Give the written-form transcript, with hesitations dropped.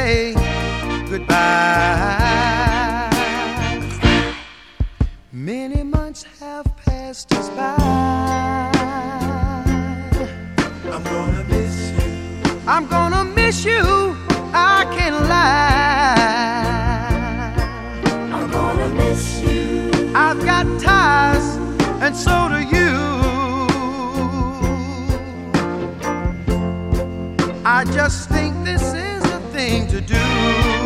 say goodbye. Many months have passed us by. I'm gonna miss you. I'm gonna miss you, I can't lie. I'm gonna miss you. I've got ties, and so do you. I just think this is the thing to do.